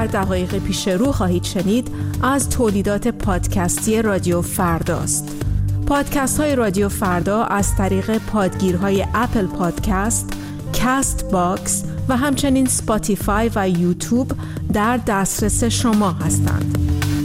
دقایق پیش رو خواهید شنید از تولیدات پادکستی رادیو فرداست. پادکست های رادیو فردا از طریق پادگیرهای اپل پادکست، کست باکس و همچنین سپاتیفای و یوتیوب در دسترس شما هستند.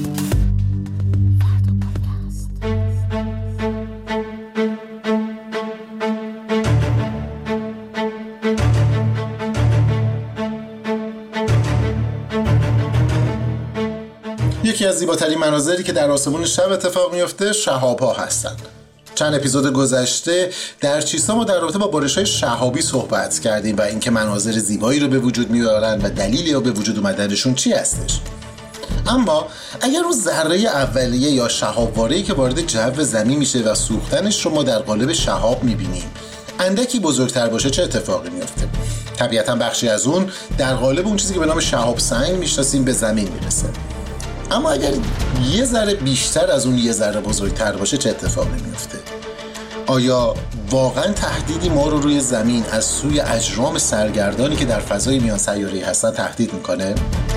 یکی از زیباترین مناظری که در آسمون شب اتفاق میفته شهاب‌ها هستند. چند اپیزود گذشته در چیستا ما در رابطه با بارش‌های شهابی صحبت کردیم و اینکه مناظر زیبایی رو به وجود میارن و دلیلی به وجود اومدنشون چی هستش. اما اگر اون ذره اولیه یا شهاب‌واره‌ای که وارد جو زمین میشه و سوختنش رو ما در قالب شهاب میبینیم اندکی بزرگتر باشه چه اتفاقی میفته؟ طبیعتاً بخشی از اون در قالب اون چیزی که به نام شهاب سنگ میشناسیم به زمین میرسه. اما اگر یه ذره بیشتر از اون یه ذره بزرگتر باشه چه اتفاقی میفته؟ آیا واقعا تهدیدی ما رو روی زمین از سوی اجرام سرگردانی که در فضای میان سیاره‌ای هستن تهدید میکنه؟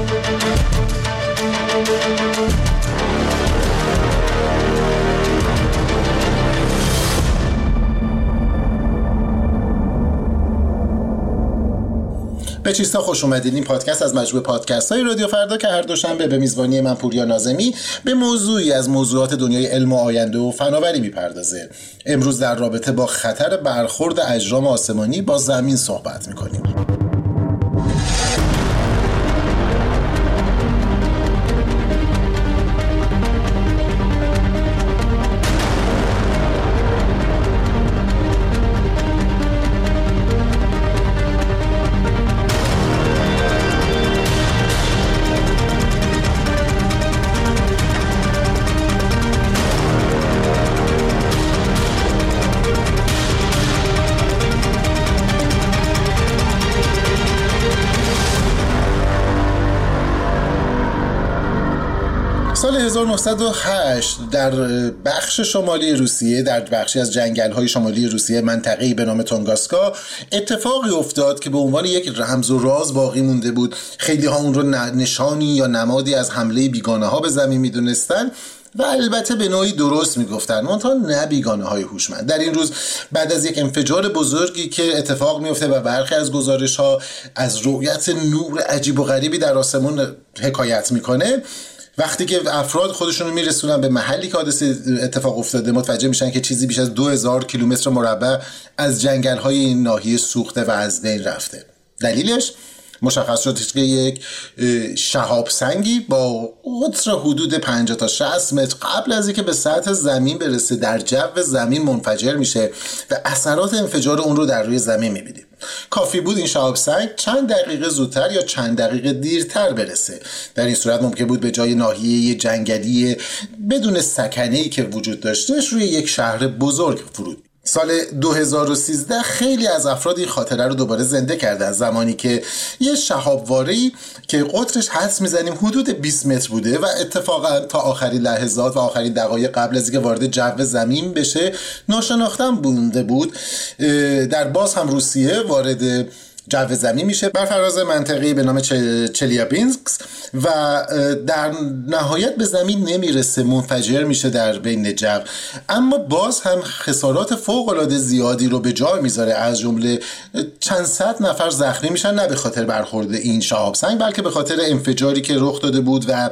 به چیستا خوش اومدید. این پادکست از مجموعه پادکست های رادیو فردا که هر دوشنبه به میزبانی من پوریا ناظمی به موضوعی از موضوعات دنیای علم و آینده و فناوری میپردازه. امروز در رابطه با خطر برخورد اجرام آسمانی با زمین صحبت میکنیم. سال 1908 در بخش شمالی روسیه، در بخشی از جنگل‌های شمالی روسیه، منطقه‌ای به نام تونگاسکا، اتفاقی افتاد که به عنوان یک رمز و راز باقی مونده بود. خیلی ها اون رو نشانی یا نمادی از حمله بیگانه ها به زمین میدونستن و البته به نوعی درست میگفتن، منتها نه بیگانه های هوشمند. در این روز بعد از یک انفجار بزرگی که اتفاق میفته و برخی از گزارش ها از رؤیت نور عجیب و غریبی در آسمون حکایت میکنه، وقتی که افراد خودشون رو میرسونن به محلی که حادثه اتفاق افتاده متوجه میشن که چیزی بیش از 2000 کیلومتر مربع از جنگل‌های این ناحیه سوخته و از بین رفته. دلیلش مشخص شد که یک شهاب سنگی با قطر حدود 50 تا 60 متر قبل از اینکه به سطح زمین برسه در جو زمین منفجر میشه و اثرات انفجار اون رو در روی زمین میبینیم. کافی بود این شهاب سنگ چند دقیقه زودتر یا چند دقیقه دیرتر برسه. در این صورت ممکن بود به جای ناحیه جنگلی بدون سکنه‌ای که وجود داشتهش روی یک شهر بزرگ فرود. سال 2013 خیلی از افراد این خاطره رو دوباره زنده کردن، زمانی که یه شهاب‌واره‌ای که قطرش حدس میزنیم حدود 20 متر بوده و اتفاقا تا آخرین لحظات و آخرین دقایق قبل از اینکه وارد جو زمین بشه ناشناخته بونده بود، در باز هم روسیه وارد جو زمین میشه بر فراز منطقه‌ای به نام چلیابینسک و در نهایت به زمین نمیرسه، منفجر میشه در بین جو، اما باز هم خسارات فوق‌العاده زیادی رو به جای میذاره. از جمله چند صد نفر زخمی میشن، نه به خاطر برخورد این شهاب سنگ بلکه به خاطر انفجاری که رخ داده بود و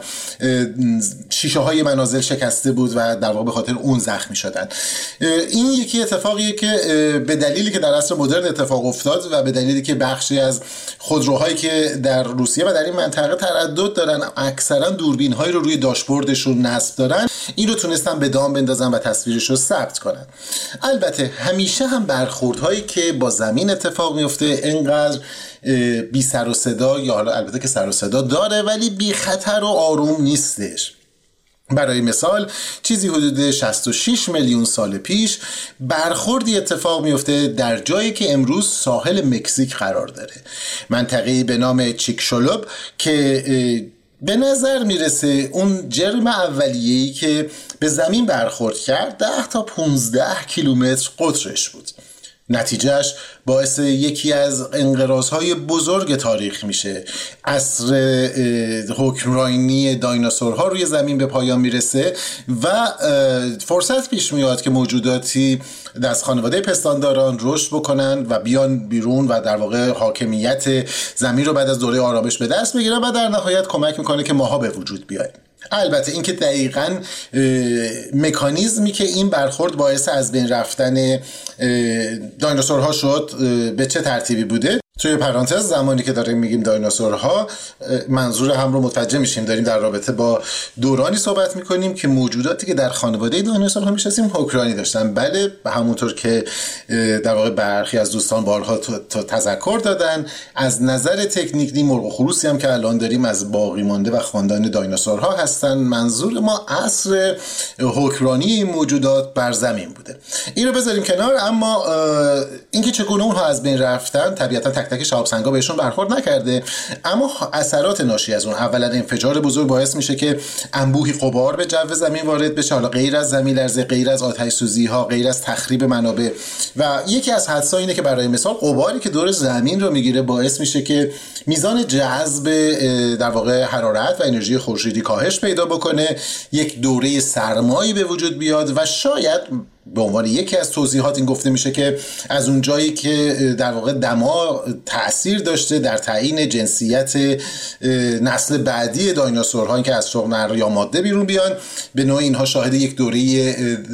شیشه های منازل شکسته بود و در واقع به خاطر اون زخمی شدن. این یکی اتفاقیه که به دلیلی که در عصر مدرن اتفاق افتاد و به دلیلی که بخشی از خودروهایی که در روسیه و در این منطقه تردد دارن اکثرا دوربین‌هایی رو روی داشبوردشون نصب دارن، این رو تونستن به دام بندازن و تصویرش رو ثبت کنن. البته همیشه هم برخوردهایی که با زمین اتفاق میفته اینقدر بی سر و صدا، یا حالا البته که سر و صدا داره ولی بی خطر و آروم نیستش. برای مثال چیزی حدود 66 میلیون سال پیش برخوردی اتفاق میفته در جایی که امروز ساحل مکزیک قرار داره، منطقه‌ای به نام چیکشولوب که به نظر میرسه اون جرم اولیه‌ای که به زمین برخورد کرد 10 تا 15 کیلومتر قطرش بود. نتیجهش باعث یکی از انقراض‌های بزرگ تاریخ میشه. عصر حکمرانی دایناسورها روی زمین به پایان میرسه و فرصت پیش میاد که موجوداتی از خانواده پستانداران رشد بکنن و بیان بیرون و در واقع حاکمیت زمین رو بعد از دوره آرامش به دست بگیرن و در نهایت کمک میکنه که ماها به وجود بیایم. البته اینکه دقیقاً مکانیزمی که این برخورد باعث از بین رفتن دایناسورها شد به چه ترتیبی بوده، توی پرانتز زمانی که داریم میگیم دایناسورها منظور هم رو متوجه میشیم داریم در رابطه با دورانی صحبت میکنیم که موجوداتی که در خانواده دایناسورها میشناسیم حکمرانی داشتن. بله، همونطور که در واقع برخی از دوستان بارها تذکر دادن، از نظر تکنیکی مرغ و خروسی هم که الان داریم از باقی مانده و خاندان دایناسورها هستن. منظور ما عصر حکمرانی این موجودات بر زمین بوده. این رو بذاریم کنار، اما اینکه چگونه اونها از بین رفتن طبیعتا تک تک شهاب سنگا بهشون برخورد نکرده، اما اثرات ناشی از اون، اولا انفجار بزرگ باعث میشه که انبوهی غبار به جو زمین وارد بشه، حالا غیر از زمین لرزه، غیر از آتش سوزی ها، غیر از تخریب منابع. و یکی از حدس‌ها اینه که برای مثال غباری که دور زمین رو میگیره باعث میشه که میزان جذب در واقع حرارت و انرژی خورشیدی کاهش پیدا بکنه، یک دوره سرمایی به وجود بیاد و شاید به عنوان یکی از توضیحات این گفته میشه که از اون جایی که در واقع دما تأثیر داشته در تعیین جنسیت نسل بعدی دایناسورها که از شغل نر یا ماده بیرون بیان، به نوعی اینها شاهد یک دوره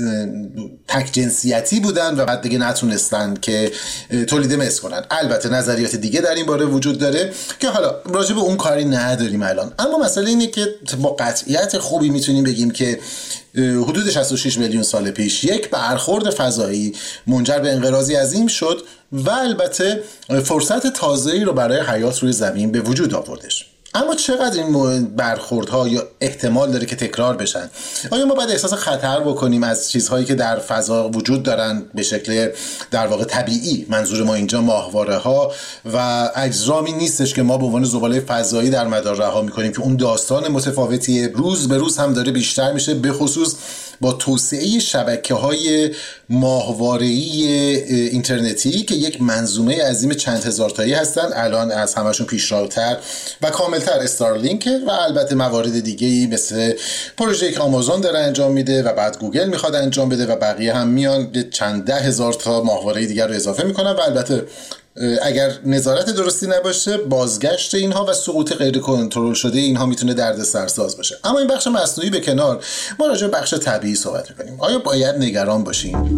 تک جنسیتی بودن و بعد دیگه نتونستن که تولید مثل کنن. البته نظریات دیگه در این باره وجود داره که حالا راجع به اون کاری نداریم الان، اما مسئله اینه که با قطعیت خوبی میتونیم بگیم که حدود 66 میلیون سال پیش یک برخورد فضایی منجر به انقراضی عظیم شد و البته فرصت تازه‌ای رو برای حیات روی زمین به وجود آوردش. اما چقدر این برخوردها یا احتمال داره که تکرار بشن؟ آیا ما باید احساس خطر بکنیم از چیزهایی که در فضا وجود دارن به شکل در واقع طبیعی؟ منظور ما اینجا ماهواره ها و اجرامی نیستش که ما به عنوان زباله فضایی در مدار رها میکنیم که اون داستان متفاوتی روز به روز هم داره بیشتر میشه، به خصوص با توسعه شبکه‌های ماهواره‌ای اینترنتی که یک منظومه عظیم چند هزار تایی هستن. الان از همشون پیشرفت‌تر و کاملتر استارلینک و البته موارد دیگه‌ای مثل پروژه‌ای که آمازون داره انجام میده و بعد گوگل میخواد انجام بده و بقیه هم میان چند ده هزار تا ماهواره دیگر رو اضافه میکنن و البته اگر نظارت درستی نباشه بازگشت اینها و سقوط غیر کنترل شده اینها میتونه دردسرساز باشه. اما این بخش مصنوعی به کنار، ما راجع به بخش طبیعی صحبت می‌کنیم. آیا باید نگران باشیم؟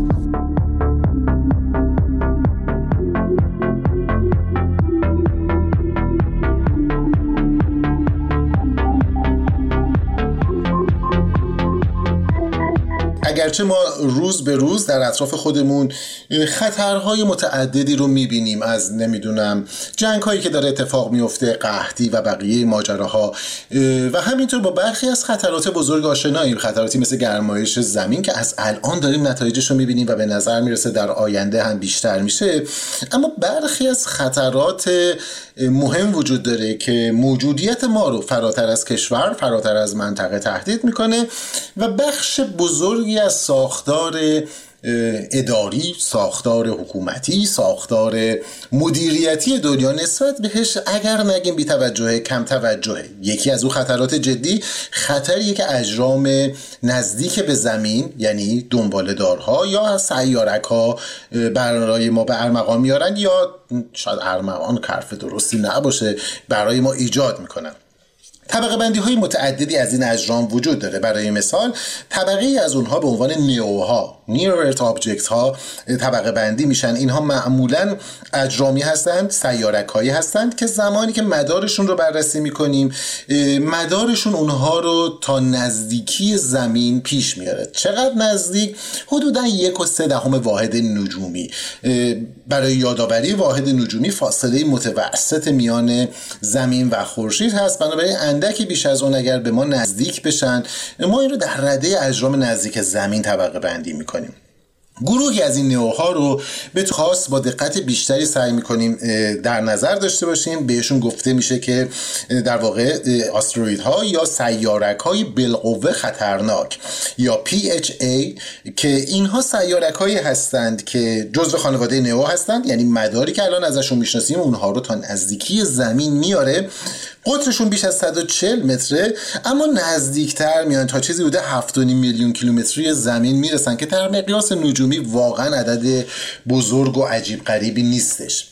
اگرچه ما روز به روز در اطراف خودمون خطرهای متعددی رو میبینیم، از نمیدونم جنگ هایی که داره اتفاق میفته، قحطی و بقیه ماجراها، و همینطور با برخی از خطرات بزرگ آشناییم، خطراتی مثل گرمایش زمین که از الان داریم نتایجش رو میبینیم و به نظر میرسه در آینده هم بیشتر میشه. اما برخی از خطرات مهم وجود داره که موجودیت ما رو فراتر از کشور، فراتر از منطقه تهدید میکنه و بخش بزرگی از ساختار اداری، ساختار حکومتی، ساختار مدیریتی دنیا نسبت بهش اگر نگیم بی توجه، کم توجهه. یکی از اون خطرات جدی خطریه که اجرام نزدیک به زمین، یعنی دنباله‌دارها یا سیارک‌ها برای ما به ارمغان میارن، یا شاید ارمغان حرف درستی نباشه، برای ما ایجاد میکنن. طبقه بندی های متعددی از این اجرام وجود داره. برای مثال طبقه از اونها به عنوان نیوها، نیر ارت آبجکت ها طبقه بندی میشن. اینها معمولا اجرامی هستند، سیارک‌هایی هستند که زمانی که مدارشون رو بررسی میکنیم، مدارشون اونها رو تا نزدیکی زمین پیش میاره. چقدر نزدیک؟ حدودا 1.3 واحد نجومی. برای یادآوری واحد نجومی فاصله متوسط میان زمین و خورشید هست، بنابراین اندکی بیش از اون اگر به ما نزدیک بشن، ما این رو در رده اجرام نزدیک زمین طبقه بندی میکنیم. گروهی از این نیوها رو به خاص با دقت بیشتری سعی میکنیم در نظر داشته باشیم. بهشون گفته میشه که در واقع آسترویدها یا سیارک‌های بالقوه خطرناک. یا PHA که اینها سیارک‌هایی هستند که جزو خانواده نئو هستند، یعنی مداری که الان ازشون میشناسیم اونها رو تا نزدیکی زمین میاره. قطرشون بیش از 140 متره اما نزدیکتر میان، تا چیزی بوده 7.5 میلیون کیلومتری زمین میرسن که در مقیاس نجومی واقعا عدد بزرگ و عجیب غریبی نیستش.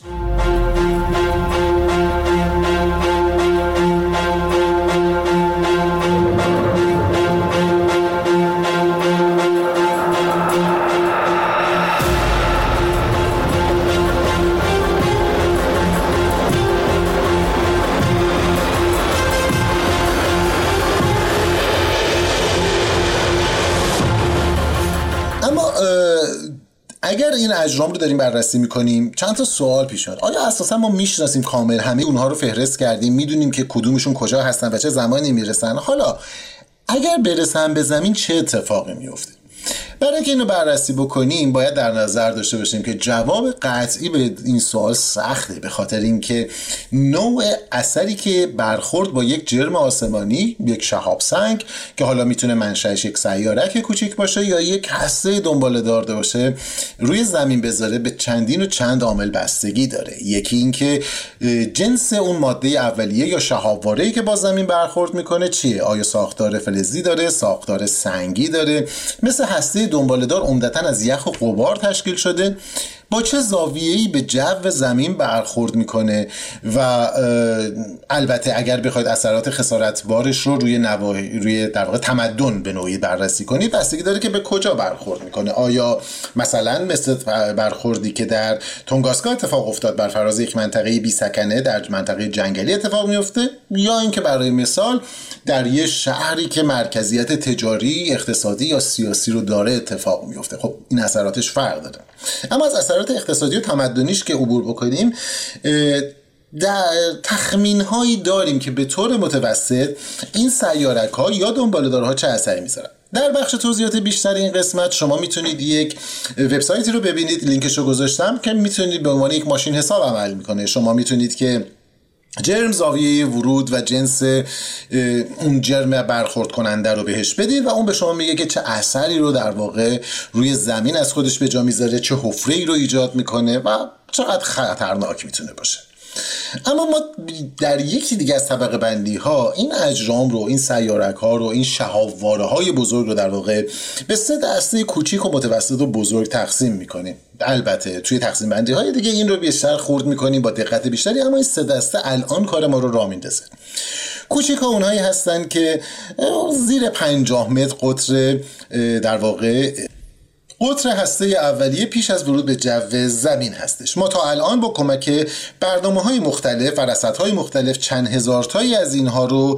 اگر این اجرام رو داریم بررسی میکنیم چند تا سوال پیش میاد. آیا اساسا ما میشناسیم کامل همه اونها رو فهرست کردیم، میدونیم که کدومشون کجا هستن و چه زمانی میرسن؟ حالا اگر برسن به زمین چه اتفاقی میفته؟ برای اینکه اینو بررسی بکنیم باید در نظر داشته باشیم که جواب قطعی به این سوال سخته، به خاطر اینکه نوع اثری که برخورد با یک جرم آسمانی، یک شهاب سنگ که حالا میتونه منشأش یک سیارک کوچیک باشه یا یک هسته دنباله‌دار باشه روی زمین بذاره به چندین و چند عامل بستگی داره. یکی اینکه جنس اون ماده اولیه یا شهابواره‌ای که با زمین برخورد میکنه چیه؟ آیا ساختار فلزی داره، ساختار سنگی داره، مثل هسته دنباله‌دار عمدتاً از یخ و غبار تشکیل شده، با چه زاویه‌ای به جو زمین برخورد میکنه و البته اگر بخواید اثرات خسارتبارش رو روی در واقع تمدن به نوعی بررسی کنید بستگی داره که به کجا برخورد میکنه. آیا مثلا مثل برخوردی که در تونگاسکا اتفاق افتاد بر فراز یک منطقه بی سکنه در منطقه جنگلی اتفاق میفته، یا اینکه برای مثال در یه شهری که مرکزیت تجاری، اقتصادی یا سیاسی رو داره اتفاق میفته؟ خب این اثراتش فرق داره. اما از اثرات اقتصادی و تمدنیش که عبور بکنیم، در تخمین هایی داریم که به طور متوسط این سیارک ها یا دنباله‌دارها چه اثری میذارن. در بخش توضیحات بیشتر این قسمت شما میتونید یک وبسایتی رو ببینید، لینکش رو گذاشتم، که میتونید به عنوان یک ماشین حساب عمل میکنه. شما میتونید که جرم، زاویه ورود و جنس اون جرم برخورد کننده رو بهش بدید و اون به شما میگه که چه اثری رو در واقع روی زمین از خودش به جا میذاره، چه حفره‌ای رو ایجاد میکنه و چقدر خطرناک میتونه باشه. اما ما در یکی دیگه از طبقه بندی ها این اجرام رو، این سیارک ها رو، این شهابواره های بزرگ رو در واقع به 3 دسته کوچیک و متوسط و بزرگ تقسیم میکنیم. البته توی تقسیم بندی های دیگه این رو بیشتر خورد میکنیم با دقت بیشتری، اما این 3 دسته الان کار ما رو راه میندازه. کوچیک ها اونهایی هستن که زیر 50 متر قطر، در واقع قطر هسته اولیه پیش از ورود به جو زمین هستش. ما تا الان با کمک برنامه‌های مختلف و رصدهای مختلف چند هزار تایی از اینها رو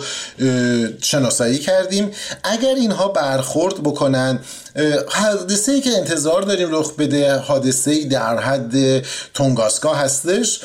شناسایی کردیم. اگر اینها برخورد بکنن، حادثه‌ای که انتظار داریم رخ بده حادثه‌ای در حد تونگاسکا هستش.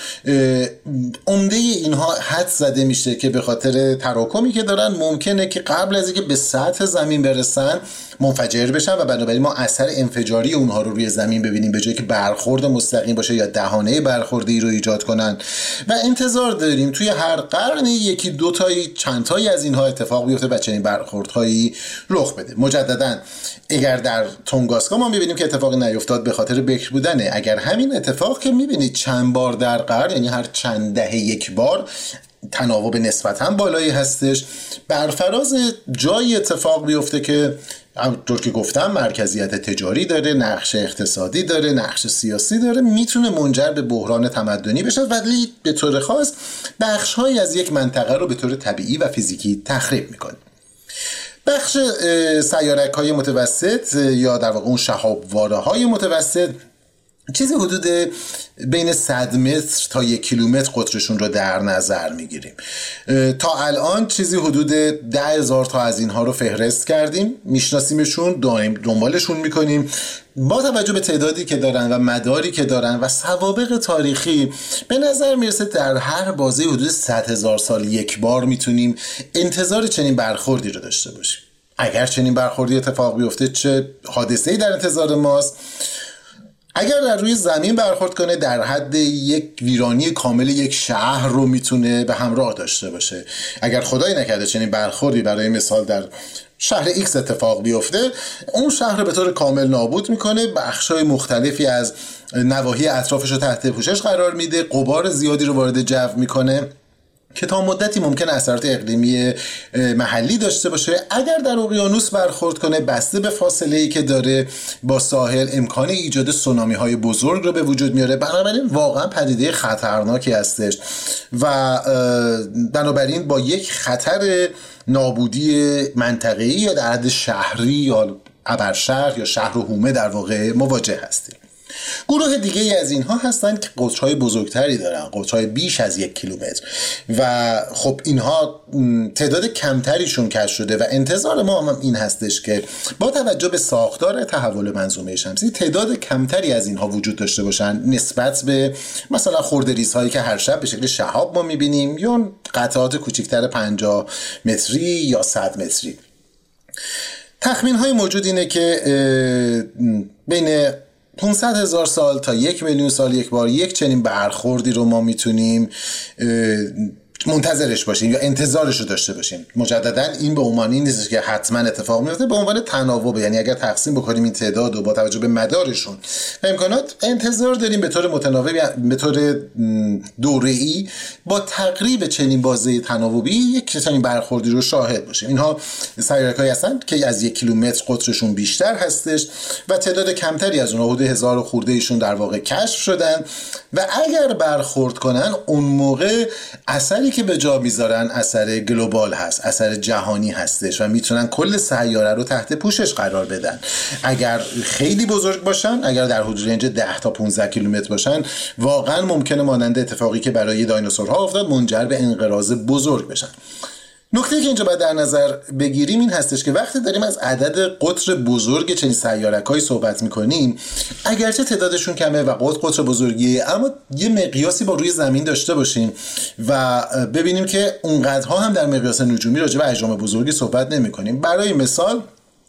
عمده اینها حد زده میشه که به خاطر تراکمی که دارن ممکنه که قبل از اینکه به سطح زمین برسن منفجر بشن و بنابراین ما اثر انفجاری اونها رو روی زمین ببینیم به جایی که برخورد مستقیم باشه یا دهانه برخوردی رو ایجاد کنن. و انتظار داریم توی هر قرن یکی دو تایی چند تایی از اینها اتفاق بیفته و چنین برخوردهایی رخ بده. مجددا اگر در تونگاسکا ما میبینیم که اتفاقی نیفتاد به خاطر بکر بودنه، اگر همین اتفاق که میبینید چند بار در قرن، یعنی هر چند دهه یک بار، تناوب نسبتاً بالایی هستش، بر فراز جایی اتفاق بیفته که همونطور که گفتم مرکزیت تجاری داره، نقش اقتصادی داره، نقش سیاسی داره، میتونه منجر به بحران تمدنی بشه، ولی به طور خاص بخش‌هایی از یک منطقه رو به طور طبیعی و فیزیکی تخریب میکنه. بخش سیارک‌های متوسط یا در واقع اون شهابواره‌های متوسط چیزی حدود بین 100 متر تا 1 کیلومتر قطرشون رو در نظر میگیریم. تا الان چیزی حدود 10,000 تا از اینها رو فهرست کردیم، میشناسیمشون، دنبالشون میکنیم. با توجه به تعدادی که دارن و مداری که دارن و سوابق تاریخی به نظر میرسه در هر بازه حدود 100,000 سال یک بار میتونیم انتظار چنین برخوردی رو داشته باشیم. اگر چنین برخوردی اتفاق بیفته چه حادثه‌ای در انتظار ماست؟ اگر در روی زمین برخورد کنه در حد یک ویرانی کامل یک شهر رو میتونه به همراه داشته باشه. اگر خدای نکرده چنین برخوردی برای مثال در شهر ایکس اتفاق بیفته، اون شهر رو به طور کامل نابود میکنه، بخشای مختلفی از نواحی اطرافش رو تحت پوشش قرار میده، غبار زیادی رو وارد جو میکنه که تا مدتی ممکن اثرات اقلیمی محلی داشته باشه. اگر در اقیانوس برخورد کنه، بسته به فاصله‌ای که داره با ساحل، امکان ایجاد سونامی های بزرگ رو به وجود میاره. بنابراین واقعا پدیده خطرناکی هستش و بنابراین با یک خطر نابودی منطقه‌ای یا در حد شهری یا ابرشهر یا شهر و حومه در واقع مواجه هستیم. گروه دیگه از اینها هستن که قطرهای بزرگتری دارن، قطرهای بیش از 1 کیلومتر و خب اینها تعداد کمتریشون کشف شده و انتظار ما هم این هستش که با توجه به ساختار تحول منظومه شمسی تعداد کمتری از اینها وجود داشته باشن نسبت به مثلا خردریزهایی که هر شب به شکل شهاب ما میبینیم یا قطعات کوچکتر 50 متری یا 100 متری. تخمین های موجود اینه که بین 500,000 سال تا 1,000,000 سال یک بار یک چنین برخوردی رو ما میتونیم منتظرش باشیم یا انتظارش رو داشته باشیم. مجددا این به عنوان این نیست که حتما اتفاق میفته، به عنوان تناوب، یعنی اگر تقسیم بکنیم این تعداد و با توجه به مدارشون و امکانات، انتظار داریم به طور متناوب، به طور دوره‌ای با تقریب چنین بازه تناوبی یک چنین برخوردی رو شاهد باشیم. اینها سیاره‌هایی هستند که از 1 کیلومتر قطرشون بیشتر هستش و تعداد کمتری از اونها، حدود 1000 خورده ایشون در واقع کشف شدن و اگر برخورد کنن اون موقع اثری که به جا میذارن اثر گلوبال هست، اثر جهانی هستش و میتونن کل سیاره رو تحت پوشش قرار بدن. اگر خیلی بزرگ باشن، اگر در حدود رنج 10 تا 15 کیلومتر باشن، واقعا ممکنه مانند اتفاقی که برای دایناسورها افتاد منجر به انقراض بزرگ بشن. نکته که اینجا باید در نظر بگیریم این هستش که وقتی داریم از عدد قطر بزرگ چنین سیارک‌هایی صحبت می‌کنیم، اگرچه تعدادشون کمه و قطر بزرگیه، اما یه مقیاسی با روی زمین داشته باشیم و ببینیم که اونقدرها هم در مقیاس نجومی راجع به اجرام بزرگی صحبت نمی‌کنیم. برای مثال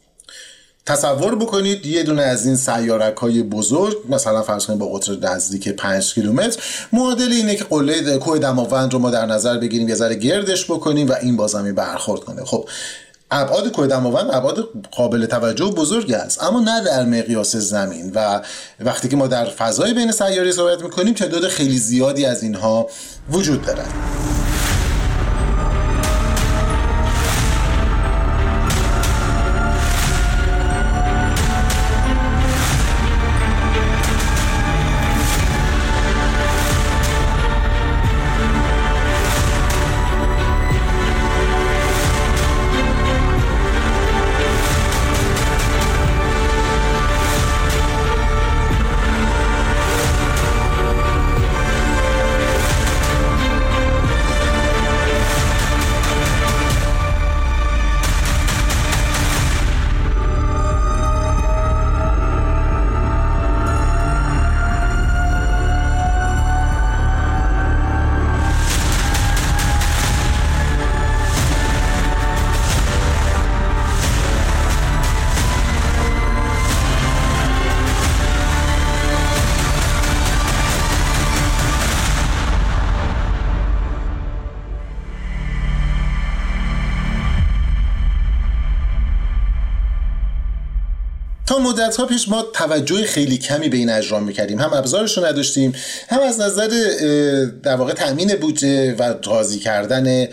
تصور بکنید یه دونه از این سیارک‌های بزرگ، مثلا فرض کنید با قطر نزدیک 5 کیلومتر، معادل اینه که قله کوه دماوند رو ما در نظر بگیریم، یه ذره گردش بکنیم و این با زمین برخورد کنه. خب ابعاد کوه دماوند ابعاد قابل توجه و بزرگی است، اما نه در مقیاس زمین و وقتی که ما در فضای بین سیاره صحبت می‌کنیم تعداد خیلی زیادی از اینها وجود دارد. تا مدت‌ها پیش ما توجه خیلی کمی به این اجرام می‌کردیم، هم ابزارش رو نداشتیم، هم از نظر در واقع تأمین بودجه و راضی کردن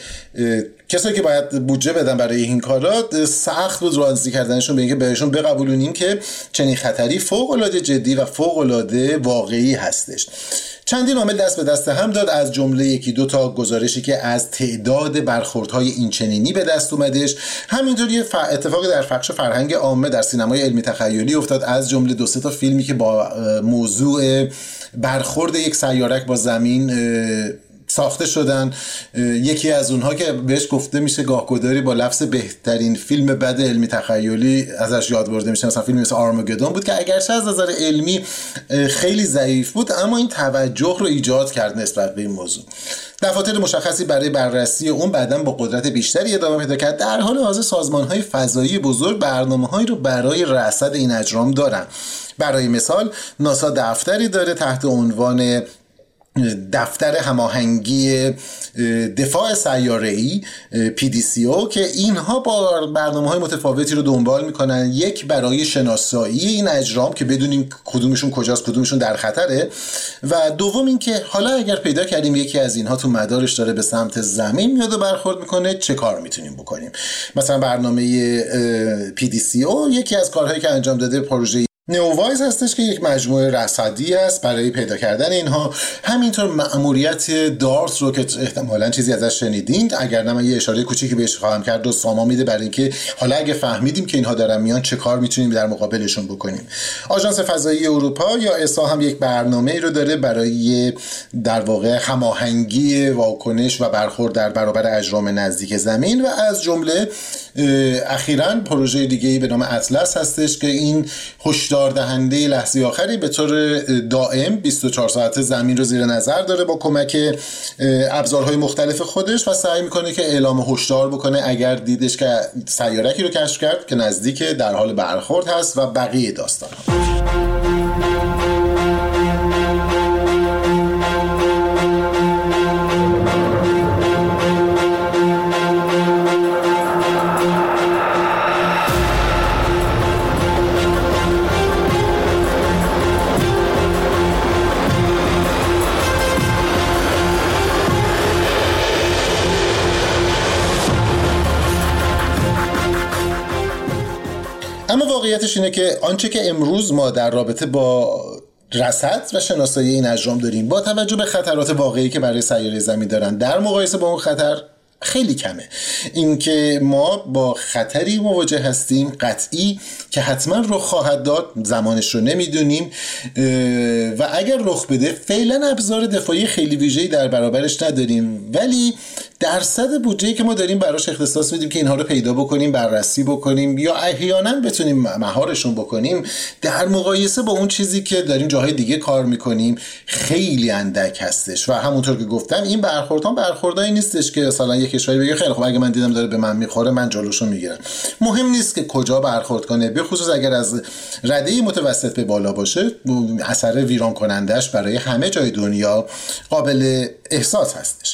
کسایی که باید بودجه بدن برای این کارات سخت بود راضی کردنشون به اینکه بهشون بقبولونیم که چنین خطری فوق‌العاده جدی و فوق‌العاده واقعی هستش. چندین عامل دست به دست هم داد، از جمله یکی دو تا گزارشی که از تعداد برخوردهای این چنینی به دست اومدش. همینطور یه اتفاقی در بخش فرهنگ عامه در سینمای علمی تخیلی افتاد، از جمله 2-3 تا فیلمی که با موضوع برخورد یک سیارک با زمین ساخته شدن. یکی از اونها که بهش گفته میشه گاهگداری با لفظ بهترین فیلم بد علمی تخیلی ازش یاد برده میشه، مثلا فیلمی مثل آرمگدون بود که اگرچه از نظر علمی خیلی ضعیف بود اما این توجه رو ایجاد کرد نسبت به این موضوع. دفاتر مشخصی برای بررسی اون بعداً با قدرت بیشتری ادامه پیدا کرد. در حال حاضر سازمان‌های فضایی بزرگ برنامه‌هایی رو برای رصد این اجرام دارن. برای مثال ناسا دفتری داره تحت عنوان دفتر هماهنگی دفاع سیاره‌ای PDCO که اینها با برنامه‌های متفاوتی رو دنبال میکنن. یک برای شناسایی این اجرام که بدونیم کدومشون کجاست، کدومشون در خطره، و دوم این که حالا اگر پیدا کردیم یکی از اینها تو مدارش داره به سمت زمین میاد و برخورد میکنه چه کار میتونیم بکنیم. مثلا برنامه PDCO یکی از کارهایی که انجام داده پروژه نئووایز هستش که یک مجموعه رصدی است برای پیدا کردن اینها. همینطور مأموریت دارت رو که احتمالاً چیزی ازش شنیدین، اگر نه من یه اشاره کوچیکی بهش خواهم کرد و سامان میده برای اینکه حالا اگه فهمیدیم که اینها دارن میان چه کار میتونیم در مقابلشون بکنیم. آژانس فضایی اروپا یا ESA هم یک برنامه‌ای رو داره برای در واقع هماهنگی واکنش و برخورد در برابر اجرام نزدیک زمین، و از جمله اخیراً پروژه دیگه‌ای به نام اطلس هستش که این هشدار دهنده لحظه آخری به طور دائم 24 ساعته زمین رو زیر نظر داره با کمک ابزارهای مختلف خودش و سعی میکنه که اعلام هشدار بکنه اگر دیدش که سیارکی رو کشف کرد که نزدیک در حال برخورد هست و بقیه داستان‌ها. اما واقعیتش اینه که آنچه که امروز ما در رابطه با رصد و شناسایی این اجرام داریم با توجه به خطرات واقعی که برای سیاره زمین دارن در مقایسه با اون خطر خیلی کمه. اینکه ما با خطری مواجه هستیم قطعی که حتما رخ خواهد داد، زمانش رو نمیدونیم و اگر رخ بده فعلا ابزار دفاعی خیلی ویژه‌ای در برابرش نداریم، ولی درصد بودجه‌ای که ما داریم براش اختصاص میدیم که اینها رو پیدا بکنیم، بررسی بکنیم یا احیانا بتونیم مهارشون بکنیم در مقایسه با اون چیزی که داریم جاهای دیگه کار میکنیم خیلی اندک هستش. و همونطور که گفتم این برخوردایی نیستش که مثلا یک کشوری بگه خیلی خب اگه من دیدم داره به من میخوره من جلوشو میگیرم. مهم نیست که کجا برخورد کنه، به خصوص اگر از رده متوسط به بالا باشه اثر ویران کنندش برای همه جای دنیا قابل احساس هستش.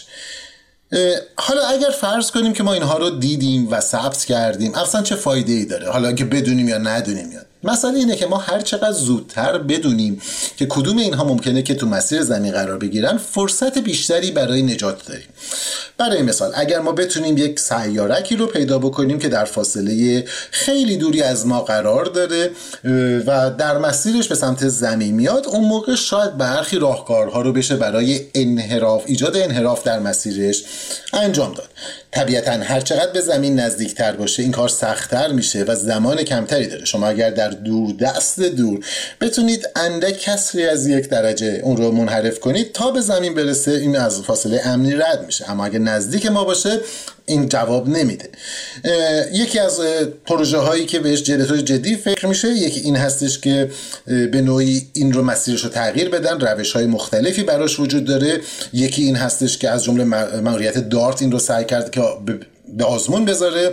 حالا اگر فرض کنیم که ما اینها رو دیدیم و ثبت کردیم، اصلا چه فایده ای داره حالا که بدونیم یا ندونیم؟ مسئله اینه که ما هر چقدر زودتر بدونیم که کدوم اینها ممکنه که تو مسیر زمین قرار بگیرن فرصت بیشتری برای نجات داریم. برای مثال اگر ما بتونیم یک سیارکی رو پیدا بکنیم که در فاصله خیلی دوری از ما قرار داره و در مسیرش به سمت زمین میاد، اون موقع شاید برخی راهکارها رو بشه برای ایجاد انحراف در مسیرش انجام داد. طبیعتاً هر چقدر به زمین نزدیکتر باشه این کار سخت‌تر میشه و زمان کمتری داره. شما اگر در دست دور بتونید اندک کسری از 1 درجه اون رو منحرف کنید تا به زمین برسه، این از فاصله امنی رد میشه. اما اگر نزدیک ما باشه این جواب نمیده. یکی از پروژه هایی که بهش جدی فکر میشه یکی این هستش که به نوعی این رو مسیرش رو تغییر بدن، روش های مختلفی براش وجود داره. یکی این هستش که از جمله مأموریت دارت این رو سعی کرد که به آزمون بذاره،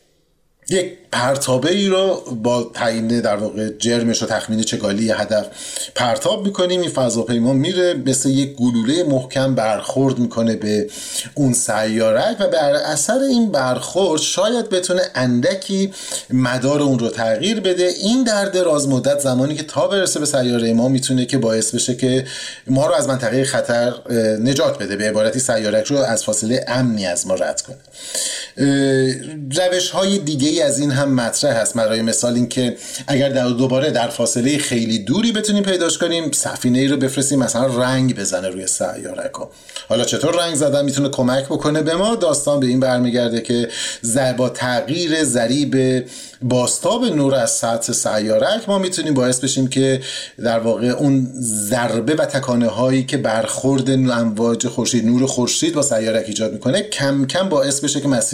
یک پرتابه ای رو با تعیین در واقع جرمش و تخمین چگالی هدف پرتاب میکنیم. این فضاپیما میره مثل یک گلوله محکم برخورد میکنه به اون سیارک و بر اثر این برخورد شاید بتونه اندکی مدار اون رو تغییر بده. این در دراز مدت زمانی که تا برسه به سیاره ما میتونه که باعث بشه که ما رو از منطقه خطر نجات بده، به عبارتی سیارک رو از فاصله امنی از ما رد کنه. روش های دیگه ای از این هم مطرح هست. برای مثال این که اگر دوباره در فاصله خیلی دوری بتونیم پیداش کنیم، سفینه‌ای رو بفرستیم مثلا رنگ بزنه روی سیارک. حالا چطور رنگ زدن میتونه کمک بکنه به ما؟ داستان به این برمیگرده که با تغییر ضریب بازتاب نور از سطح سیارک ما میتونیم باعث بشیم که در واقع اون ضربه و تکانه هایی که برخورد امواج خورشید، نور خورشید با سیارک ایجاد میکنه کم کم باعث بشه که مسیر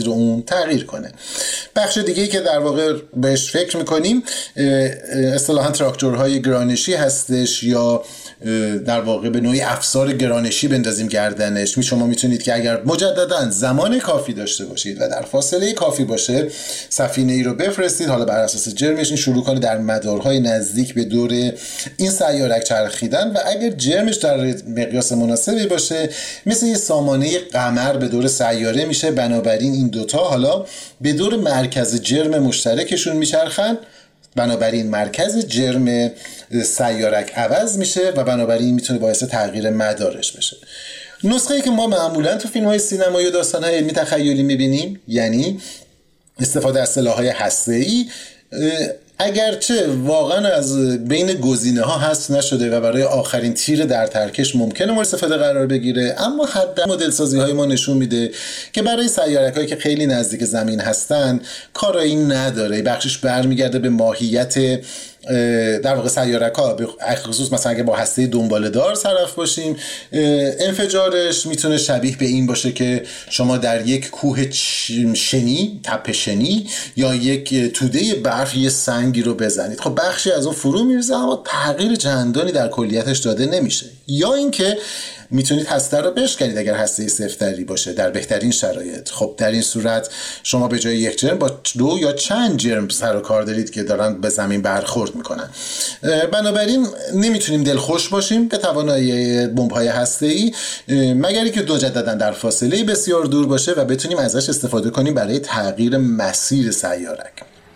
رو اون تغییر کنه. بخش دیگه‌ای که در واقع بهش فکر میکنیم اصطلاحاً تراکتورهای گرانشی هستش، یا در واقع به نوعی افسار گرانشی بندازیم گردنش. شما میتونید که اگر مجدداً زمان کافی داشته باشید و در فاصله کافی باشه، سفینه ای رو بفرستید، حالا بر اساس جرمش این شروع کنه در مدارهای نزدیک به دور این سیارک چرخیدن و اگر جرمش در مقیاس مناسبی باشه مثل یه سامانه قمر به دور سیاره میشه. بنابراین این دوتا حالا به دور مرکز جرم مشترکشون میچرخن، بنابراین مرکز جرم سیارک عوض میشه و بنابراین میتونه باعث تغییر مدارش بشه. نسخه‌ای که ما معمولا تو فیلم‌های سینمایی و داستان‌های علمی تخیلی میبینیم، یعنی استفاده از سلاح‌های هسته‌ای، اگرچه واقعا از بین گزینه‌ها حذف نشده و برای آخرین تیر در ترکش ممکنه مورد استفاده قرار بگیره، اما حد مدل سازی‌های ما نشون میده که برای سیارک‌هایی که خیلی نزدیک زمین هستن کارایی نداره. بخشش برمیگرده به ماهیت در واقع سیارک‌ها، به خصوص مثلا اگه با هسته دنباله‌دار طرف باشیم، انفجارش میتونه شبیه به این باشه که شما در یک کوه شنی، تپه شنی یا یک توده برف یه سنگی رو بزنید. خب بخشی از اون فرو میریزه اما تغییر چندانی در کلیتش داده نمیشه. یا اینکه میتونید هسته رو بشکنید اگر هسته صفری باشه در بهترین شرایط. خب در این صورت شما به جای یک جرم با 2 یا چند جرم سر و کار دارید که دارن به زمین برخورد میکنن. بنابراین نمیتونیم دلخوش باشیم به توانایی بمب‌های هسته‌ای مگر اینکه مجدداً در فاصله بسیار دور باشه و بتونیم ازش استفاده کنیم برای تغییر مسیر سیارک.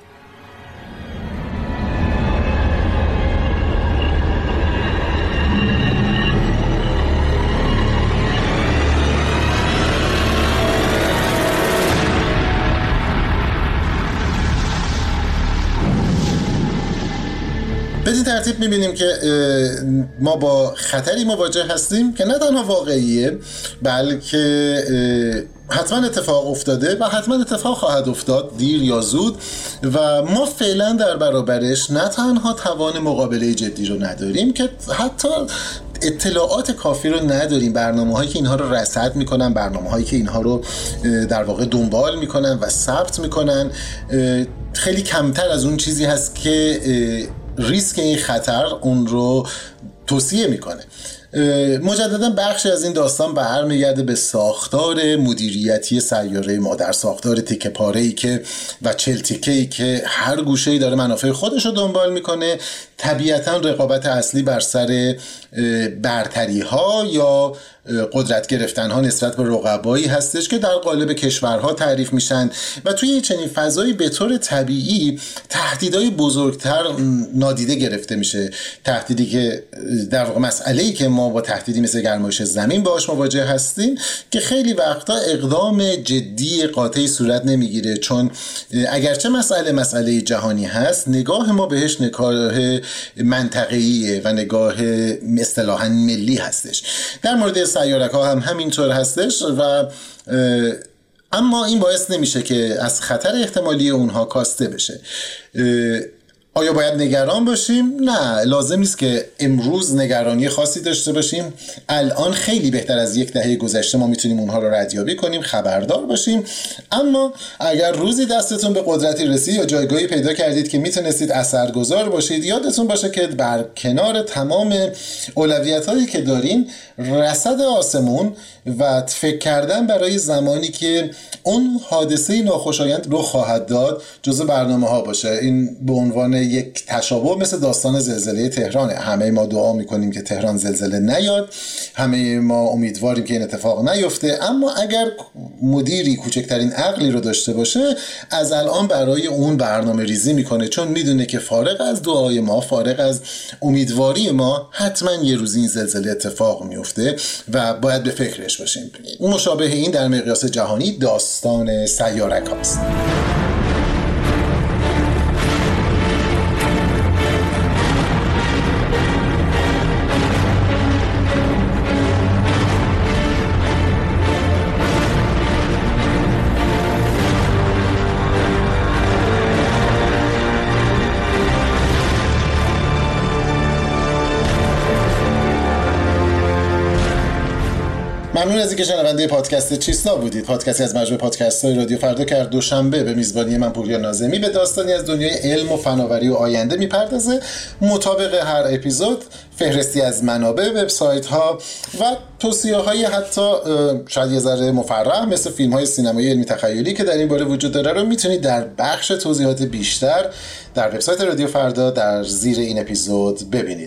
بدین ترتیب میبینیم که ما با خطری مواجه هستیم که نه تنها واقعیه بلکه حتما اتفاق افتاده و حتما اتفاق خواهد افتاد دیر یا زود و ما فعلا در برابرش نه تنها توان مقابله جدی رو نداریم که حتی اطلاعات کافی رو نداریم. برنامه‌هایی که اینها رو رصد میکنن، برنامه‌هایی که اینها رو در واقع دنبال میکنن و ثبت میکنن خیلی کمتر از اون چیزی هست که ریسک این خطر اون رو توصیه میکنه. مجددا بخشی از این داستان برمیگرده به ساختار مدیریتی سیاره ما، در ساختار تیکه پاره‌ای که و 40 تیکه‌ای که هر گوشه‌ای داره منافع خودش رو دنبال میکنه. طبیعتا رقابت اصلی بر سر برتری‌ها یا قدرت گرفتن‌ها نسبت به رقبایی هستش که در قالب کشورها تعریف میشن و توی چنین فضایی به طور طبیعی تهدیدهای بزرگتر نادیده گرفته میشه. تهدیدی که در واقع مسئله‌ای که ما با تهدیدی مثل گرمایش زمین باهاش مواجه هستیم که خیلی وقتا اقدام جدی قاطعی صورت نمیگیره، چون اگرچه مسئله جهانی هست نگاه ما بهش نگاه منطقه‌ایه و نگاه اصطلاحاً ملی هستش. در مورد سیاره‌ها هم همینطور هستش و اما این باعث نمیشه که از خطر احتمالی اونها کاسته بشه. آیا باید نگران باشیم؟ نه، لازم نیست که امروز نگرانی خاصی داشته باشیم. الان خیلی بهتر از یک دهه گذشته ما میتونیم اونها رو ردیابی کنیم، خبردار باشیم. اما اگر روزی دستتون به قدرتی رسید یا جایگاهی پیدا کردید که میتونستید اثرگذار باشید، یادتون باشه که بر کنار تمام اولویت‌هایی که دارین، رصد آسمون و فکر کردن برای زمانی که اون حادثه ناخوشایند رو خواهد داد جزو برنامه‌ها باشه. این به عنوان یک تشابه مثل داستان زلزله تهرانه. همه ما دعا میکنیم که تهران زلزله نیاد، همه ما امیدواریم که این اتفاق نیفته، اما اگر مدیری کوچکترین عقلی رو داشته باشه از الان برای اون برنامه ریزی میکنه، چون میدونه که فارغ از دعای ما، فارغ از امیدواری ما، حتما یه روز این زلزله اتفاق میفته و باید به فکرش باشیم. مشابه این در مقیاس جهانی داستان سیارک هاست. ممنون از اینکه شنونده پادکست چیستا بودید. پادکستی از مجموعه پادکست‌های رادیو فردا که هر دوشنبه به میزبانی من پوریا ناظمی به داستانی از دنیای علم و فناوری و آینده میپردازه. مطابق هر اپیزود فهرستی از منابع، وبسایت‌ها و توصیه‌های حتی شاید یه ذره مفرح مثل فیلم‌های سینمایی علمی تخیلی که در این باره وجود داره رو میتونید در بخش توضیحات بیشتر در وبسایت رادیو فردا در زیر این اپیزود ببینید.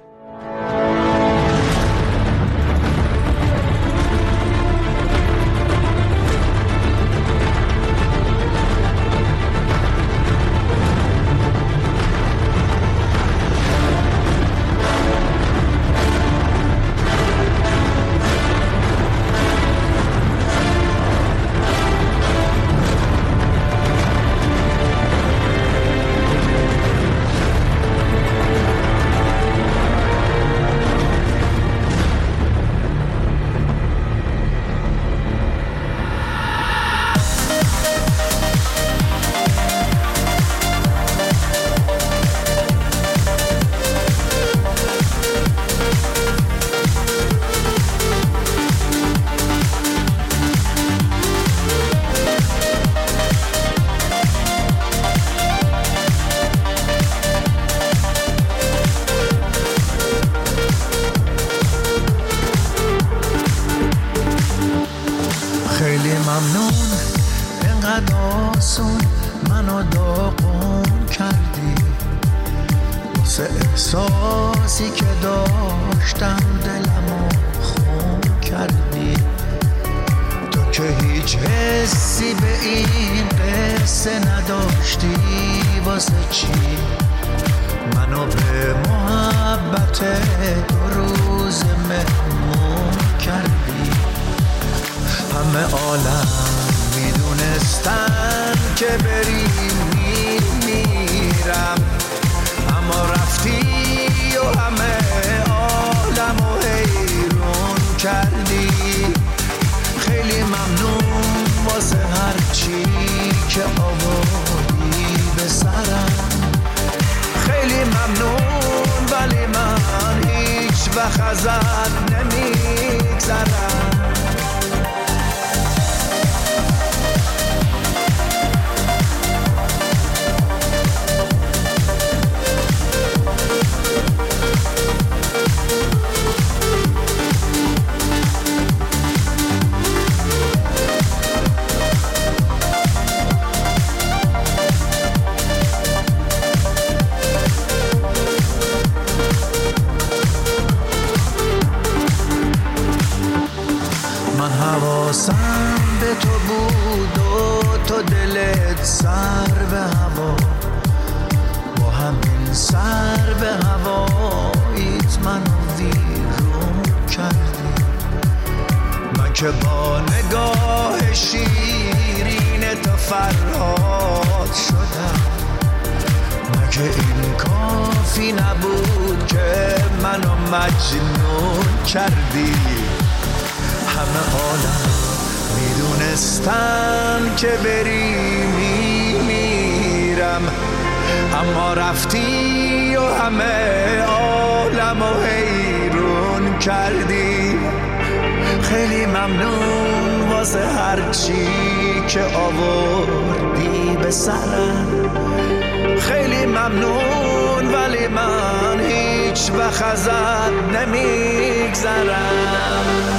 احساسی که داشتم دلمو خون کردی، تو که هیچ حسی به این قصه نداشتی، واسه چی منو به محبت دو روز مهمون کردی؟ همه عالم میدونستن که بری میرم، اما رفتی و همه عالمو حیرون کردی. خیلی ممنون واسه هر چی که آوردی به سرم، خیلی ممنون ولی من هیچ وقت ازت نمیگذرم. حواسم به تو بود و تو دلت سر به هوا، با همین سر به هواییت منو ویرون کردی. من که با نگاه شیرین تو فرهاد شدم، مگه این کافی نبود که منو مجنون کردی؟ همه عالم میدونستن که بری میرم، اما رفتی و همه عالمو حیرون کردی. خیلی ممنون واسه هر چی که آوردی به سرم، خیلی ممنون ولی من هیچ وقت ازت نمیگذرم.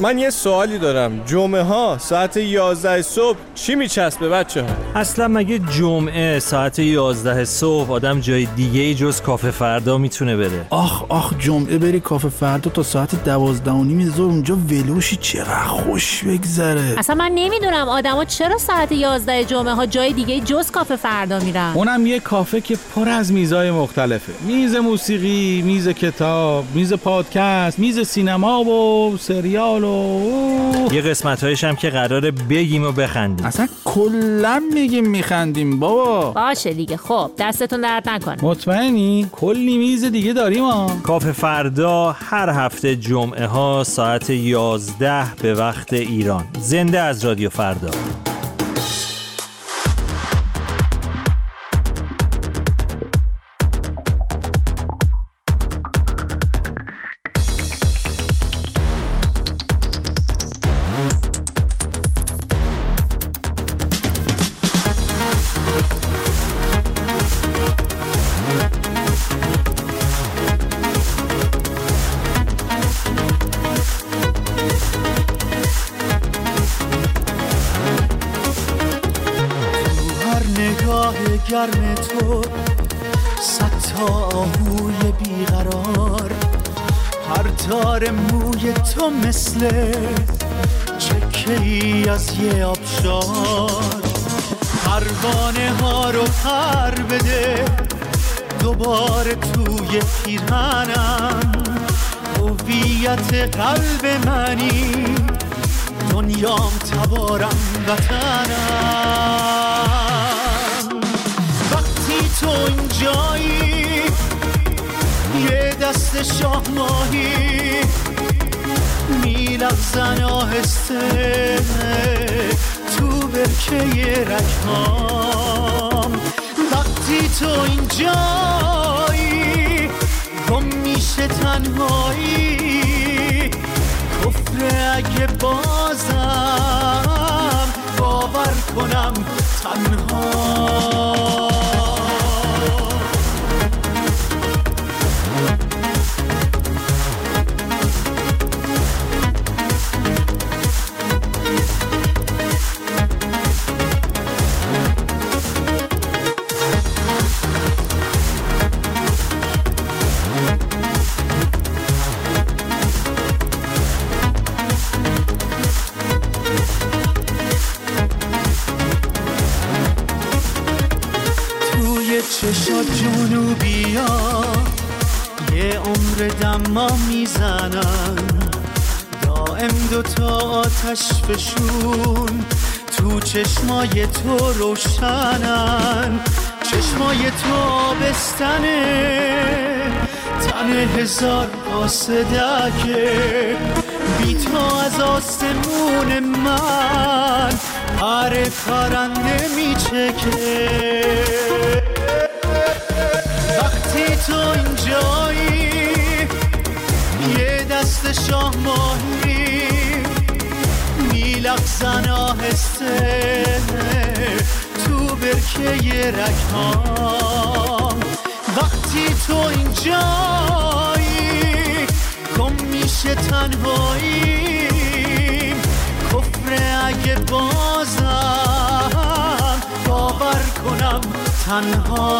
من یه سوالی دارم. جمعه ها ساعت 11 صبح چی میچسبه بچه ها؟ اصلا مگه جمعه ساعت 11 صبح آدم جای دیگه جز کافه فردا میتونه بره؟ آخ جمعه بری کافه فردا تا ساعت 12:30 ظهر اونجا ولوشی چقدر خوش بگذره. اصلا من نمیدونم آدما چرا ساعت 11 جمعه ها جای دیگه جز کافه فردا میرن. اونم یه کافه که پر از میزای مختلفه. میز موسیقی، میز کتاب، میز پادکست، میز سینما و سریال و یه قسمت‌هایش هم که قراره بگیم و بخندیم. اصلا کلا میگیم میخندیم بابا. باشه دیگه. خب دستتون درد نکنه. مطمئنی؟ کلی میز دیگه داریم ها. کافه فردا هر هفته جمعه ها ساعت 11 به وقت ایران. زنده از رادیو فردا. گرم تو صد تا آهوی بیقرار، هر تار موی تو مثل چکه ای از یه آبشار. پروانه ها رو پر بده دوباره توی پیرهنم، هویت قلب منی دنیام تبارم وطنم. تو اینجایی یه دست شاه ماهی میلغزن آهسته تو برکه رکام. وقتی تو اینجایی گم میشه تنهایی، کفر اگه بازم باور کنم تنها. چشات جنوبیا یه عمر دما میزنن، دائم دوتا آتش فشون تو چشمای تو روشنن. چشمای تو آبستنه، تن هزار قاصدکه، بی تو از آسمون من پر پرنده میچکه. وقتی تو اینجایی یه دست شاه ماهی میلغزن آهسته تو برکه رکام. وقتی تو اینجایی گم میشه تنهایی، کفر اگه بازم باور کنم تنها.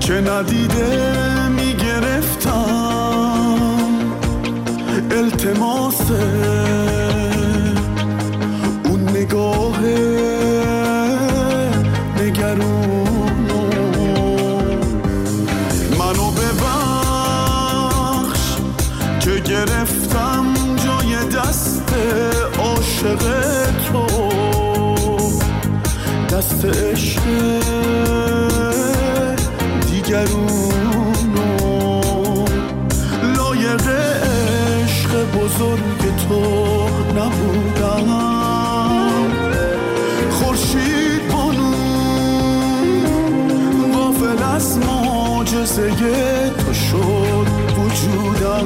که ندیده میگرفتم التماس اون نگاه نگرونو. منو ببخش که گرفتم جای دست عاشق تو، دست عشق دیگرونو. لایق عشق بزرگ تو نبودم، خورشید بانو غافل از معجزه تو شد وجودم،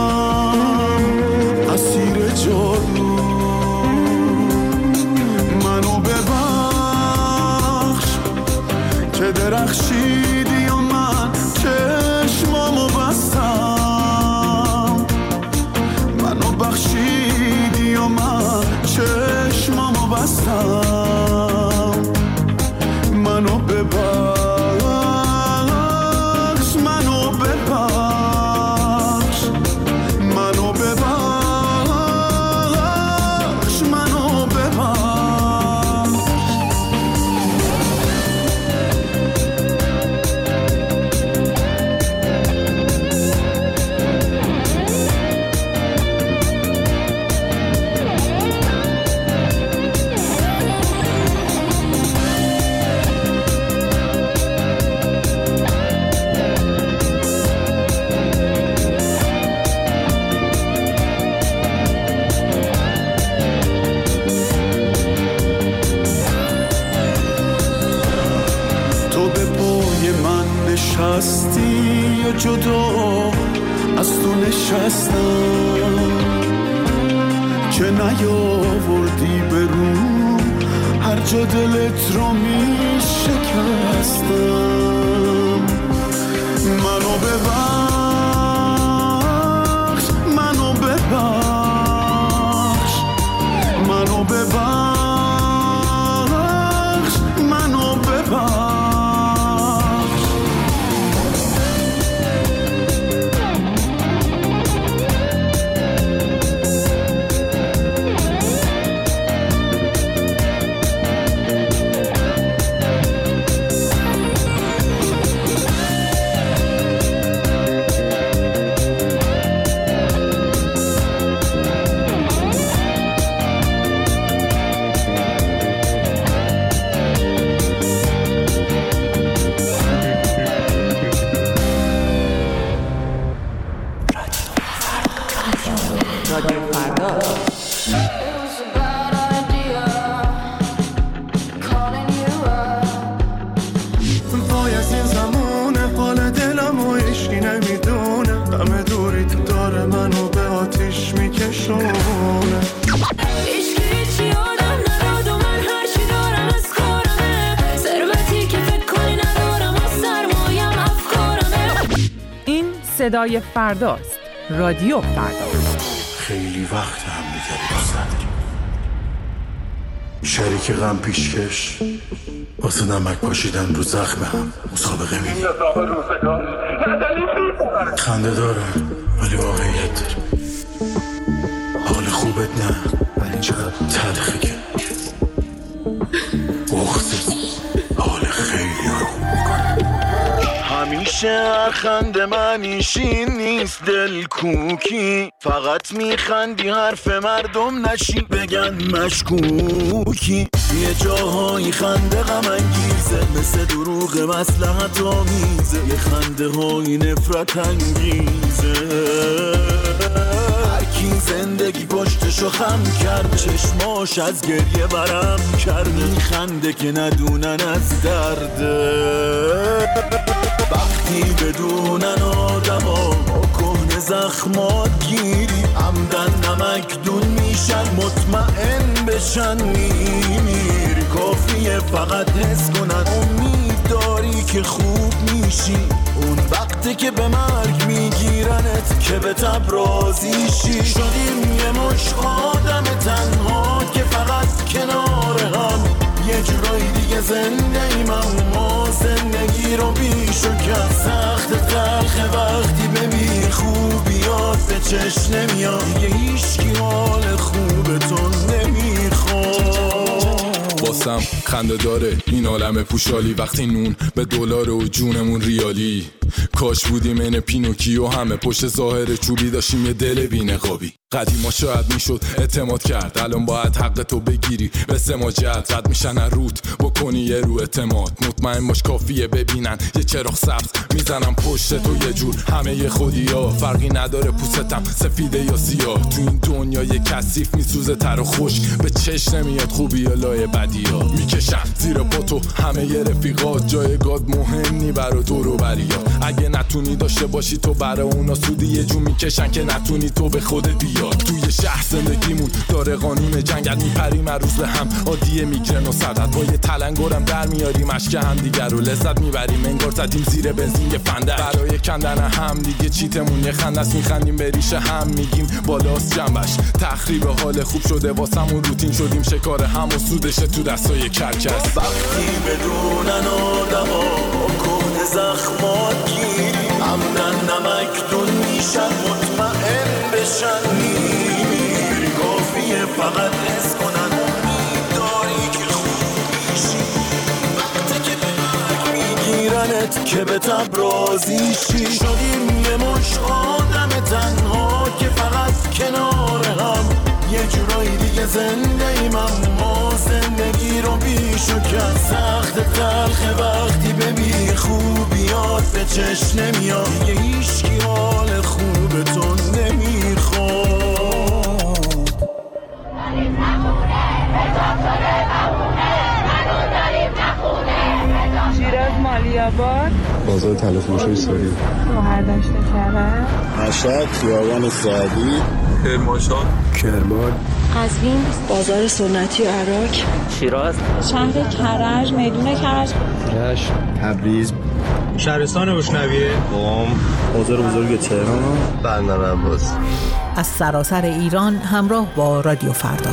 اسیر جادو. منو ببخش که درخشیدی و من چشمامو بستم، منو بخشیدی و من چشمامو بستم. منو ببخش، منو ببخش، منو ببخش، منو ببخش. نشستی و جدا از تو نشستم که نیاوردی برو هر جا دلت رو می شکستم. منو ببخش، منو ببخش، منو ببخش، منو ببخش. صدای فرداست. رادیو فردا. خیلی وقت هم دیگه دوست نداریم. شریک غم پیشکش واسه نمک پاشیدن رو زخم هم مسابقه میدیم. خنده دارم ولی واقعیت دارم. حال خوبت نه ولی چقدر تلخی که بغضت حال خیلی رو خوب میکنه. همیشه هر خنده منیشین نیست دل کوکی، فقط میخندی حرف مردم نشی بگن مشکوکی. یه جاهایی خنده غم انگیزه مثل دروغ مصلحت آمیزه، یه خنده های نفرت انگیزه. هرکی زندگی پشتشو خم کرد چشماش از گریه برم کرد، میخنده که ندونن از درده. وقتی بدونن آدما کهنه زخمات گیری عمدن نمک دون میشن مطمئن بشن میمیری. کافیه فقط حس کنن امید داری که خوب میشی، اون وقتی که به مرگ میگیرنت که به تب راضی شی. شدیم یه مش آدم تنها که فقط کنار هم یه جورایی دیگه زنده ایم، اما زندگی رو بیشو کرد. سخت تلخه وقتی ببینی خوبیات به چشم نمیاد، دیگه هیچکی حال خوب تو نمیخواد. واسم خنده داره این عالم پوشالی، وقتی نون به دلار و جونمون ریالی. کاش بودیم این پینوکیو، همه پشت ظاهر چوبی داشتیم یه دل بی‌نقابی. قدیما شاید میشد اعتماد کرد، الان باید حق تو بگیری به سماجت. رد میشن روت بکنی یه رو اعتماد، مطمئن باش کافیه ببینن یه چراغ سبز میزنم پشت تو یه جور. همه یه خودی ها، فرقی نداره پوستم سفیده یا سیاه. تو این دنیا یه کثیف میسوزه تر و خوش، به چشم نمیاد خوبی یا لای بدی ها. میکشن زیر پا تو همه یه رفیقات، جایگاه مهم نی برا دور و بریات. اگه نتونی داشته باشی تو برا اونا سودی، یه جون میکشن که نتونی تو به خودت بیاد. توی شهر زندگیمون داره قانون جنگل، میپریم هر روز به هم عادیه میگرن و صدت. با یه تلنگرم در میاریم اشک هم دیگر رو لذت میبریم، انگار زدیم زیر بنزین یه فنده. برای کندن هم دیگه چیتمون یه خندست، میخندیم به ریشه هم میگیم بالاست جنبش. تخریب حال خوب شده واسمون، روتین شدیم شکار هم و سودشه تو دستای کرکس. وقتی بدونن آدما کهنه زخمات گیری، عمدن نمکدون میشن مطمئن بشن میری. کافیه فقط حس کنن میداری که خوب میشی، وقتی که به مرگ میگیرنت که به تب راضی شی. شدیم یه مش آدم تنها که فقط کنار هم، یه جورایی دیگه زنده ایم، اما زندگی رو بیشو کرد. سخت تلخه وقتی ببینی خوبیات به چشم نمیاد، دیگه هیچکی حال خوب تو نمیخواد. شیراز مالی‌آباد، بازار طلا فروشی سوری، مهردشت کرج، مشهد خیابان سعدی، کرمانشاه، کرمان، قزوین، بازار سنتی و عراق، شیراز، شهر کرج، میدون کرج، رشت، تبریز، شهرستان بشنویه، قم، بازار بزرگ تهران، بندر عباس. از سراسر ایران همراه با رادیو فردا.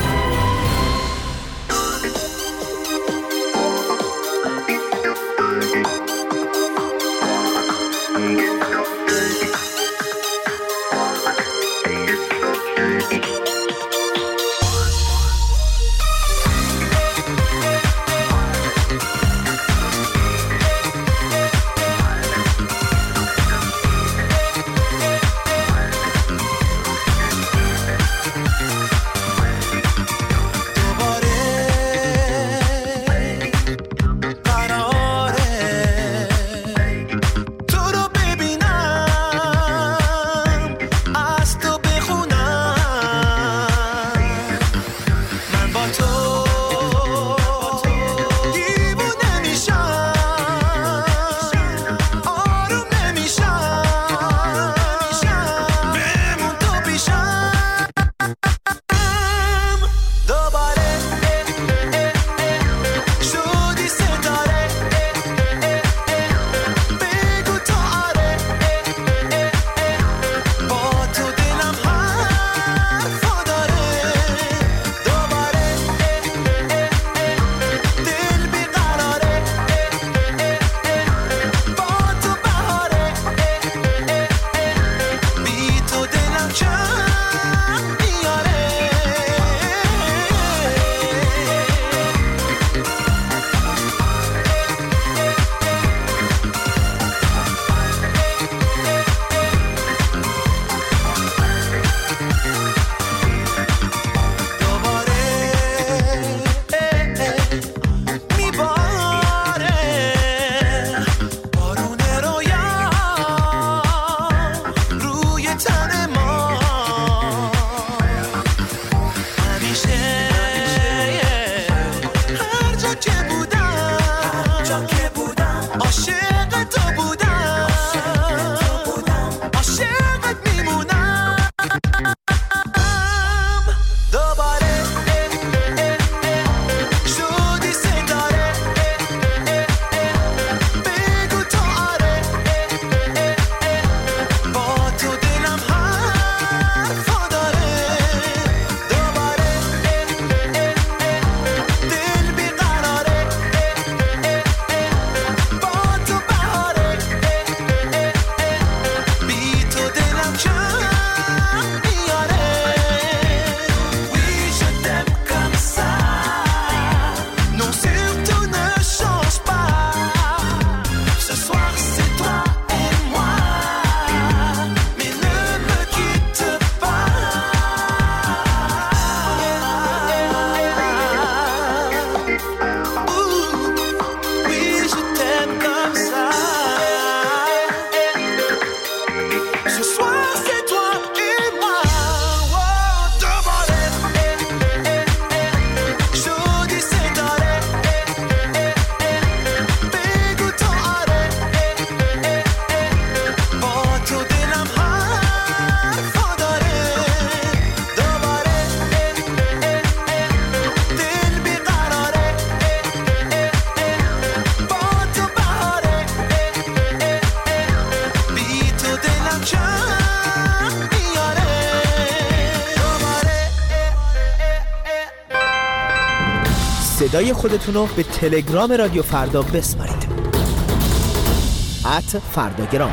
تو رو ببینم صدای خودتون رو به تلگرام رادیو فردا بسپارید. @فرداگرام.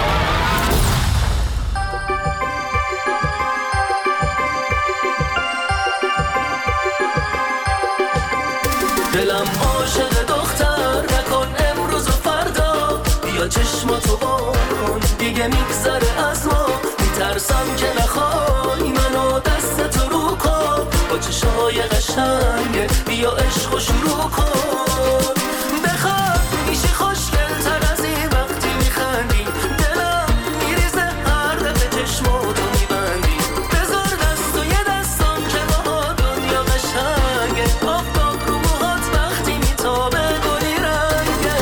دلم عاشق دختر نکن امروز و فردا، بیا چشماتو با کن دیگه میگذره از ما، میترسم که نخوای منو دستتو رو کن، با چشای قشنگه بیا عشقو شروع کن، بخواد میشی خوشگل تر از این وقتی میخندی، دلم میریزه هر دفعه چشماتو میبندی، بذار دست و یه دستم که با دنیا قشنگه، آفتاب رو موهات وقتی میتابه گلی رنگه.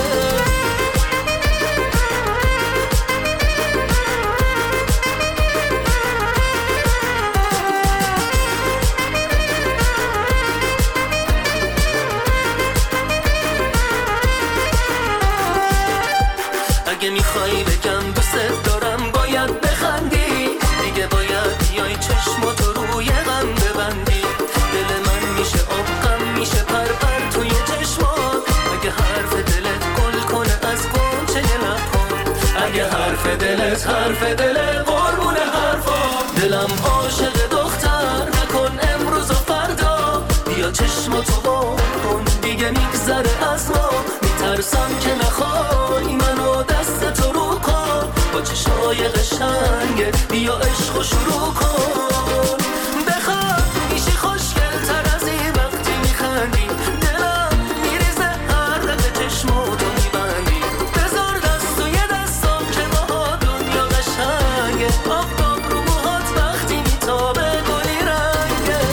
اگه میخوای بگم دوست دارم باید بخندی، دیگه باید بیای چشماتو روی غم ببندی، دل من میشه آب غم میشه پرپر توی چشمات، اگه حرف دلت گل کنه از گنچه لبات، اگه حرف دلت حرف دل قربون حرفات، دلم عاشق دختر نکن امروز و فردا، بیا چشماتو با کن دیگه میگذره از ما، میترسم که نخوای منو دستتو رو کن، با چشای قشنگه بیا عشقو شروع کن، بخواد میشی خوشگل تر از این وقتی میخندی، دلم میریزه هر دفعه چشماتو میبندی، بذار دست و یه دستم که با دنیا قشنگه، آفتاب رو موهات وقتی میتابه گلی رنگه.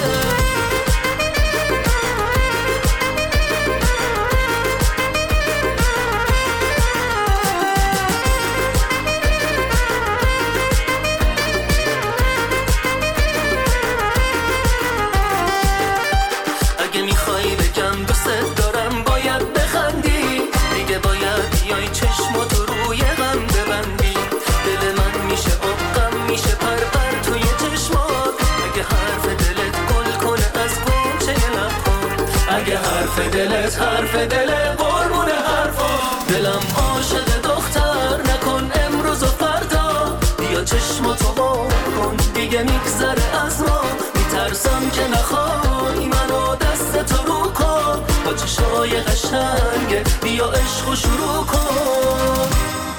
اگه میخوای بگم دوست دارم باید بخندی، دیگه باید بیای چشماتو روی غم ببندی، دل من میشه آب غم میشه پرپر توی چشمات، اگه حرف دلت گل کنه از گنچه لبات، اگه حرف دلت حرف دل قربون حرفات، دلم عاشق دختر نکن امروز و فردا، بیا چشماتو با کن دیگه میگذره از ما، میترسم که نخوای منو دستتو رو کن، با چشای قشنگه بیا عشقو شروع کن.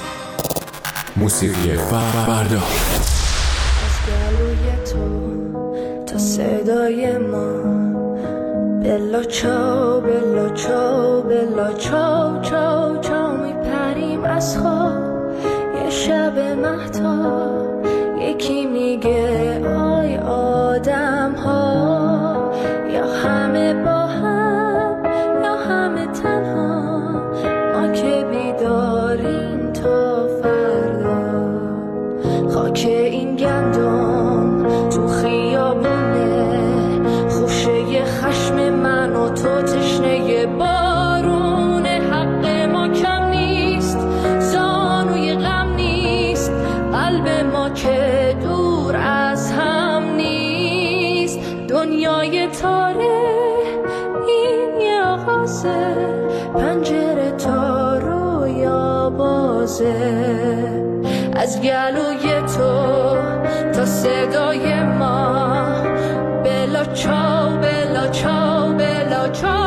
موسیقی فردا. از گلوی تو تا صدای ما، بلا چاو بلا چاو بلا چاو چاو چاو، میپریم از خواب یه شب مهتاب، یکی میگه آی آدم ها، یا همه با هم یا همه تنها، ما که بیداریم تا فردا، خاک این گندم تو خیابونه، خوشه خشم من و تو تشنه بارونه، حق ما کم نیست زانوی غم نیست، قلب ما که دور از هم نیست، دنیای تاره این یه آغازه، پنجره تا رویا بازه، از گلوی تو تا صدای ما، بلا چاو بلا چاو بلا چاو.